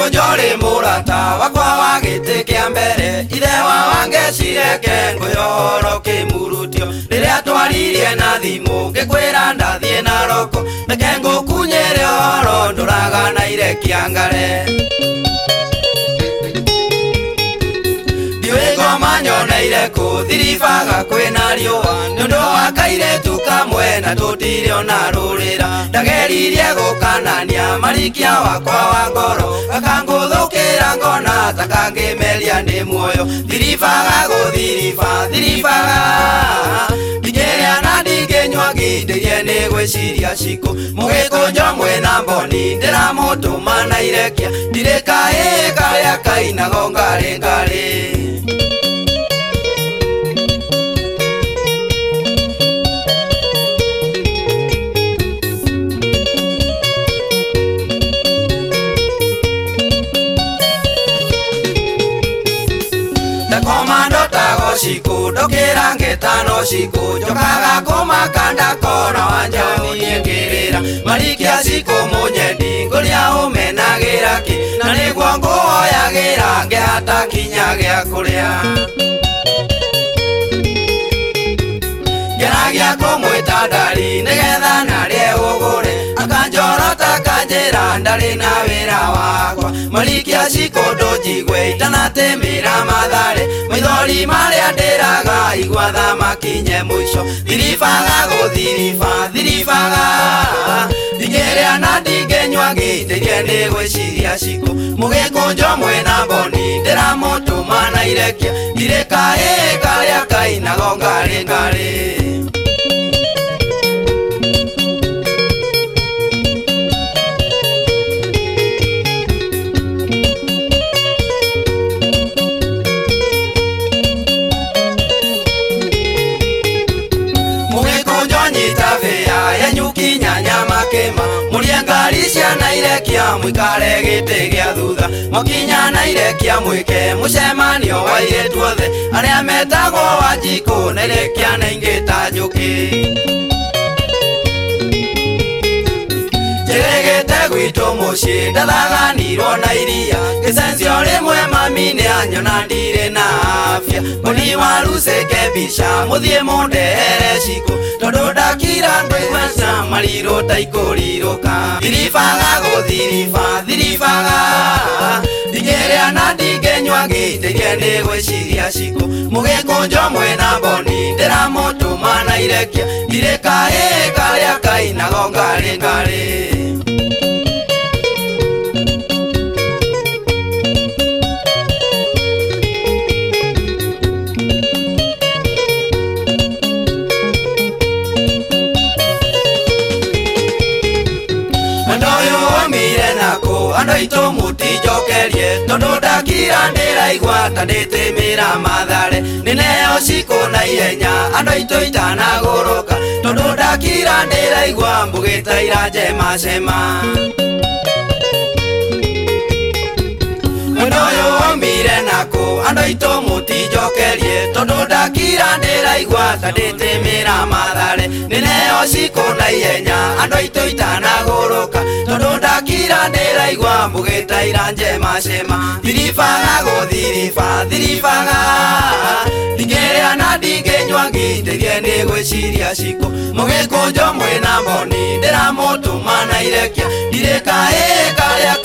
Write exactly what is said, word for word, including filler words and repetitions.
Mugikunjori murata wakwa wa giti kia mbere ithe wa wange cireke nguyoro kimurutio riria twaririe na thimu ngikwira ndathie na roko reke ngukunyire horo nduraganaire kiangare Ngoma nyoneire ku thiribaga kwina riua nundu wa kairetu kamwe na tutire ona rurira ndageririe gukanania marikia wakwa wa ngoro akanguthukira ngona takangimeria ndi muoyo thiribaga guthiriba thiribaga ndigeria na ndinginywa ngindirie ni gwiciria ciku mugikunjo mwena mboni ndiramutuma na irekia ndirikae karia kainago ngari ngari Komando tago siku dokera ngetano siku jokaga kumakanda kona wanjani ngirira marikia siku munyedi ngoria umenagira ki na niguo nguoyagira ngihata kinya gia kuria Geragia kumwita ndari nigetha narie ugure akanjorota kanjira ndari na wira wakwa marikia siku ndunjigwe itanatemira mathare maithori maria ndiraga igua thamakinye mwisho thiribaga guthiriba thiribaga ndingiria na ndinginywa ngindirie ni gwiciria ciku mugikunjo mwena mboni ndiramutuma na irekia ndirikae karia kainago ngari ngari Muria ngari ciana irekia mwikare giti gia thutha mukinya na irekia mwike mucemanio wa iretu othe aria metagwo Wanjiku na irekia na ingi ta njuki Jiregete gwitu mucii ndathaganirwo na iria gicencio rimwe mami ni anyona ndire na afya muni waruceke mbica muthie mundehere ciku tondu ndakira ndwigwesa mariro taikuriruka thiribaga guthiriba thiribaga ndingiria na ndinginywa ngindirie ni gwiciria ciku mugikunjo mwena mboni ndiramutuma na irekia ndirikae karia kainago ngari ngari Ando ito mutijokerie tondu ndakira ndiraigua ta nditimira mathare nineo ciku na ihenya ando ito itanaguruka tondu ndakira ndiraigua mbugita iranje macema Ndoyo mire naku ando ito mutijokerie tondu ndakira ndiraigua ta nditimira mathare nineo ciku na ihenya ando ito itanaguruka tondu ndakira ndiraigua mbugita iranje macema thiribaga guthiriba thiribaga ndingiria na ndinginywa ngindirie ni gwiciria ciku mugikunjo mwena mboni ndiramutuma na irekia ndirikae karia